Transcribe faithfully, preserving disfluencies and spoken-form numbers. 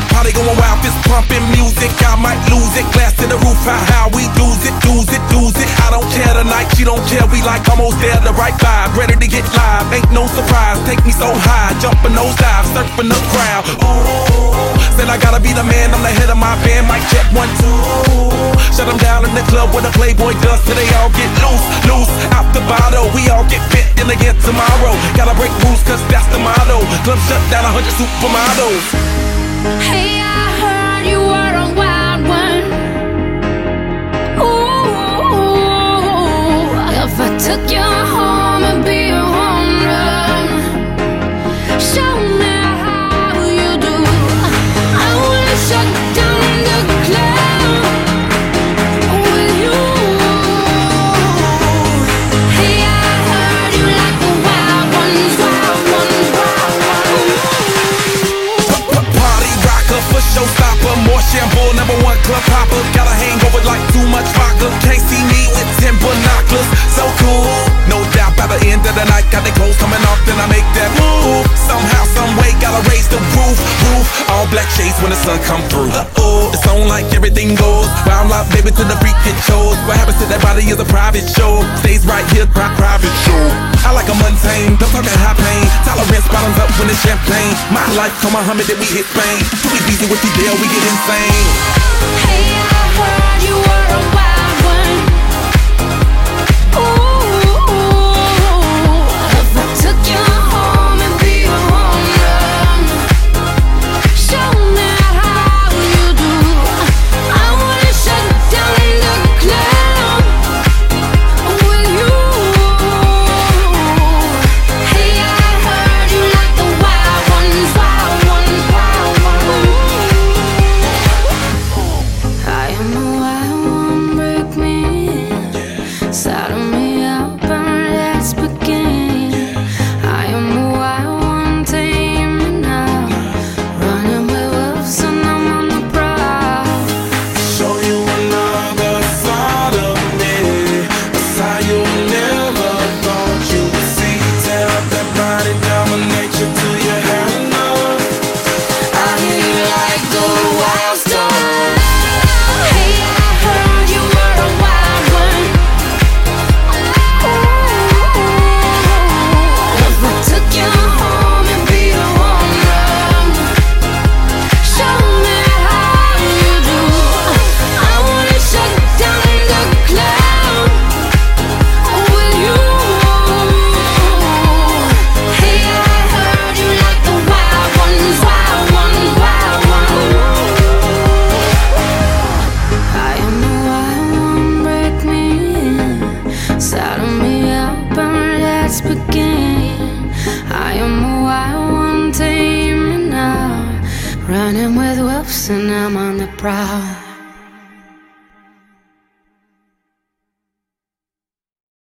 Party going wild, fist pumping music. I might lose it. Glass to the roof, how, how we lose it, lose it, lose it. I don't care tonight, she don't care. We like almost there, the right vibe. Ready to get live, ain't no surprise. Take me so high, jumping those dives, surfing the crowd. Ooh, said I gotta be the man, I'm the head of my band. Mic check one, two. Shut them down in the club where the Playboy does till they all get loose, loose. Out the bottle, we all get fit in again tomorrow. Gotta break rules, cause that's the motto. Club shut down, a hundred supermodels. Hey, I heard you were a wild one. Ooh, if I took you home and be a home run, show me how you do. I wanna shut down the club with you. Hey, I heard you like the wild ones, wild ones, wild ones. Party rocker for showstopper, more shampoo, number one club hopper. Got a hangover like too much vodka. Can't see me with ten binoculars. So cool, no doubt by the end of the night, got the clothes coming off, then I make that move. Somehow, some way, gotta raise the roof, roof. All black shades when the sun come through. Uh-oh, it's on like everything goes. Round up, baby, to the freak it shows. What happens to that body is a private show. Stays right here, pri private show. I like a mundane, don't talk that high pain. Tolerance bottoms up when it's champagne. My life, come Muhammad, then we hit Spain. Too easy with the deal, we get insane. Hey, I heard you were a wild one. Ooh, if I took you home and be a home run, show me how you do. I wanna shut down the club with you. Hey, I heard you like the wild ones, wild ones, wild ones. I am a wild one, break me in, saddle me up and let's begin. I am a wild one, tame me now, running with wolves and I'm on the prowl. Show you another side of me, a side you never thought you would see. Tear up that body, dominate you till you have enough. I hear you like the wild star. Hey, I heard you were a wild one. Ooh, if I took you home and be a home run, show me how you do. I wanna shut down the club with you. Hey, I heard you like the wild ones, wild ones, wild ones. I am a wild one, break me in, saddle me up and let's begin. I am a wild one, tame me now, running with wolves and I'm on the prowl.